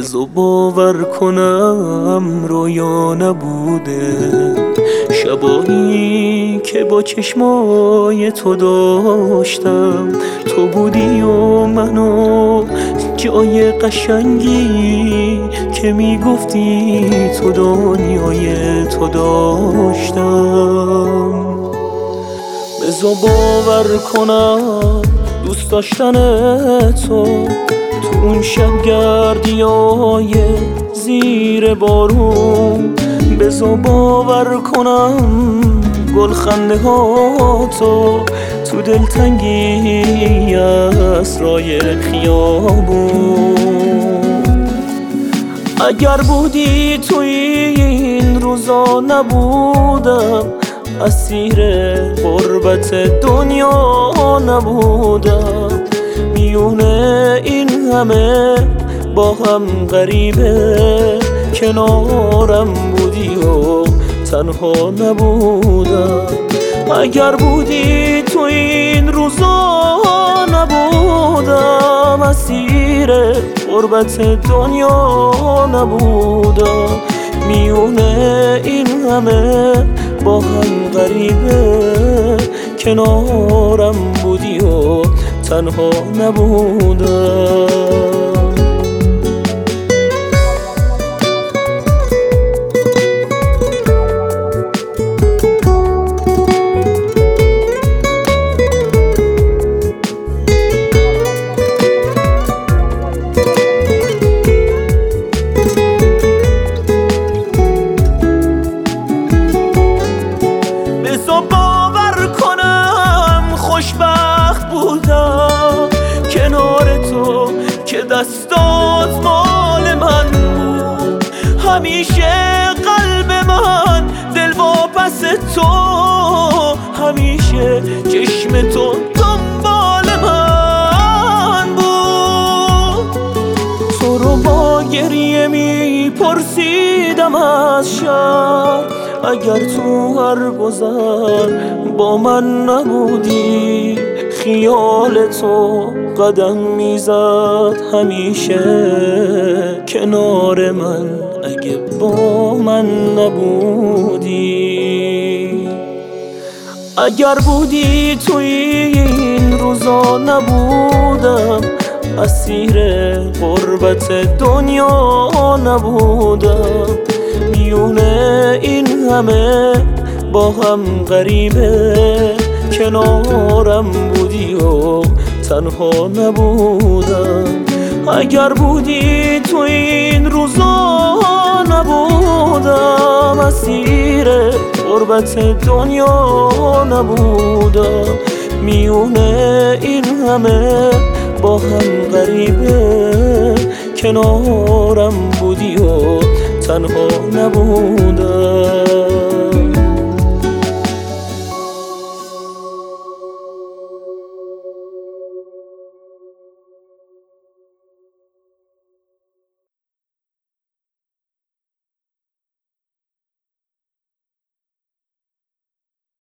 بذار باور کنم رویا نبوده، شبایی که با چشمای تو داشتم، تو بودی و منو جای قشنگی که میگفتی تو دنیای تو داشتم. بذار باور کنم دوست داشتن تو اون شب گردیای زیر بارون، بذار باور کنم گلخنده ها تو دلتنگی اسرای خیابون. اگر بودی تو این روزا نبودم، اسیر غربت دنیا نبودم، میونه این همه با هم غریبه کنارم بودی و تنها نبودم. اگر بودی تو این روزا نبودم، اسیر غربت دنیا نبودم، میونه این همه با هم غریبه کنارم بودی و تنها نبودم. باور کنم خوشبخت بودم کنار تو که دستات مال من بود، همیشه قلب من دل واپس تو، همیشه چشم تو دنبال من بود. تو رو با گریه میپرسیدم از شب، اگر تو هر گذر با من نبودی، خیال تو قدم میزد همیشه کنار من اگه با من نبودی. اگر بودی تو این روزا نبودم، اسیر غربت دنیا نبودم، میونه این همه با هم غریبه کنارم بودی و تنها نبودم. اگر بودی تو این روزا نبودم، اسیر غربت دنیا نبودم، میونه این همه با هم غریبه کنارم بودی و تنها نبودم.